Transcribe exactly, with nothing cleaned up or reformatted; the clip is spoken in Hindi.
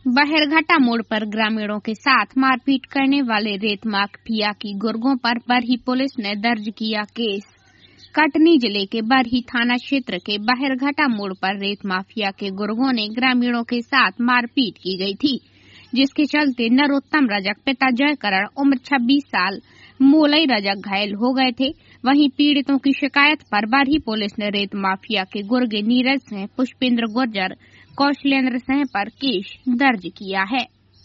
बहरघाटा मोड़ पर ग्रामीणों के साथ मारपीट करने वाले रेत माफिया की गुर्गों पर बरही पुलिस ने दर्ज किया केस। कटनी जिले के बरही थाना क्षेत्र के बहरघाटा मोड़ पर रेत माफिया के गुर्गों ने ग्रामीणों के साथ मारपीट की गई थी, जिसके चलते नरोत्तम रजक पिता जयकरण उम्र छब्बीस साल, मोलई रजक घायल हो गए थे। वहीं पीड़ितों की शिकायत पर बरही पुलिस ने रेत माफिया के गुर्गे नीरज सिंह, पुष्पेंद्र गुर्जर, कौशलेंद्र सिंह पर केस दर्ज किया है।